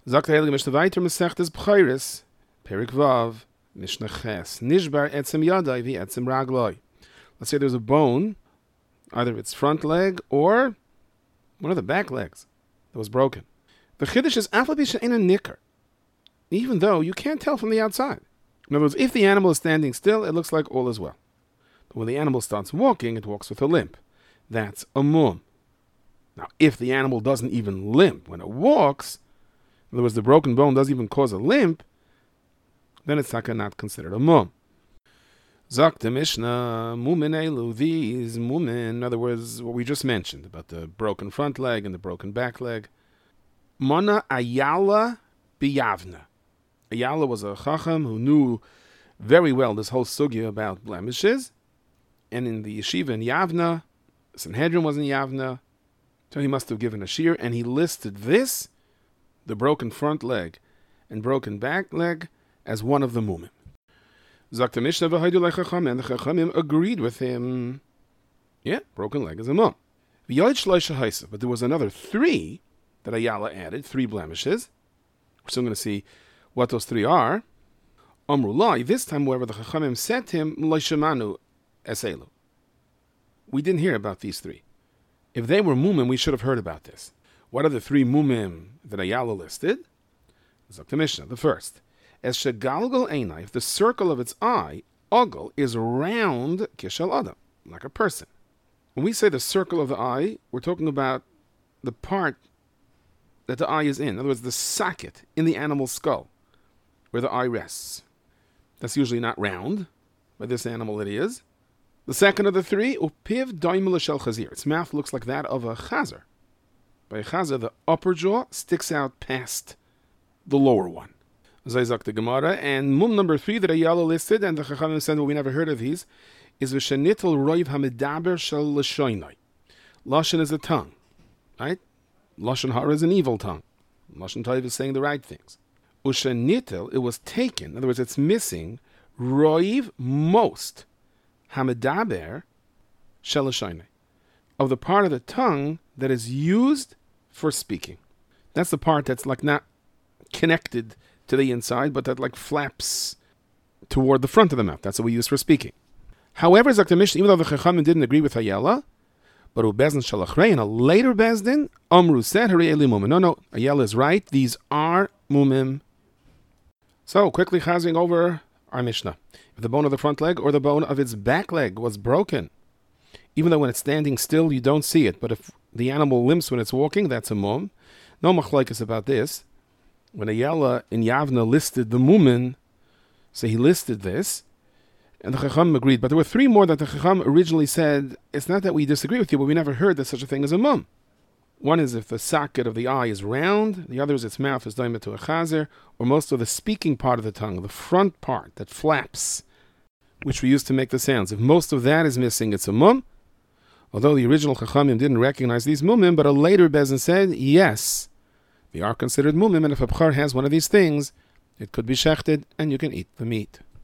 Sagt der Heilige Mishnah weiter, Masechtes B'chayris, Perik Vav, Mishnah Ches, Nishbar etzem yadai vi etzem ragloi. Let's say there's a bone, either its front leg or one of the back legs that was broken. The Chiddush is Afal in a nicker, even though you can't tell from the outside. In other words, if the animal is standing still, it looks like all is well. But when the animal starts walking, it walks with a limp. That's a mum. Now, if the animal doesn't even limp when it walks, in other words, the broken bone doesn't even cause a limp, then it's not considered a mum. Zak the Mishnah, mumin elu, these mumin, in other words, what we just mentioned about the broken front leg and the broken back leg. Mana Ayala biyavna. Ayala was a chacham who knew very well this whole sugya about blemishes. And in the yeshiva in Yavna, Sanhedrin was in Yavna, so he must have given a shir, and he listed this, the broken front leg and broken back leg, as one of the mumim. Zakta Mishnah v'haidu le'chacham, and the chachamim agreed with him. Yeah, broken leg is a mum. But there was another 3 that Ayala added, 3 blemishes. We're still going to see what those 3 are. Amrullah, this time, however, the chachamim said to him, L'shemanu eselu. We didn't hear about these 3. If they were mumim, we should have heard about this. What are the 3 mumim that Ayala listed? Zakta Mishnah, the first. As shegalgal einai, if the circle of its eye, ogle, is round kishal adam, like a person. When we say the circle of the eye, we're talking about the part that the eye is in. In other words, the socket in the animal's skull, where the eye rests. That's usually not round. By this animal it is. The second of the 3, upiv daimul shel chazir. Its mouth looks like that of a chazer. By a chazer, the upper jaw sticks out past the lower one. Zayzak the Gemara, and mum number 3 that Ayala listed, and the Chachamim said, well, we never heard of these, is v'shenitel roiv hamidaber shel l'shoinai. Lashon is a tongue, right? Lashon hara is an evil tongue. Lashon tov is saying the right things. Ushenitel, it was taken, in other words, it's missing, roiv, most, hamidaber shel l'shoinai, of the part of the tongue that is used for speaking. That's the part that's like not connected to the inside, but that like flaps toward the front of the mouth. That's what we use for speaking. However, Zakta Mishnah, even though the Chachamim didn't agree with Ayala, but Ubezin Shalachrei, in a later Bezdin, Amru said, Hari Eli Mumim. No, Ayala is right. These are Mumim. So, quickly chazing over our Mishnah. If the bone of the front leg or the bone of its back leg was broken, even though when it's standing still, you don't see it, but if the animal limps when it's walking, that's a mum. No machlokes about this. When Ayala in Yavna listed the mumin, so he listed this, and the Chacham agreed. But there were 3 more that the Chacham originally said, it's not that we disagree with you, but we never heard that such a thing as a mum. One is if the socket of the eye is round, the other is its mouth is doimet to a chazer, or most of the speaking part of the tongue, the front part that flaps, which we use to make the sounds. If most of that is missing, it's a mum. Although the original Chachamim didn't recognize these mumim, but a later Bezin said, yes, they are considered mumim, and if a bchar has one of these things, it could be shechted, and you can eat the meat.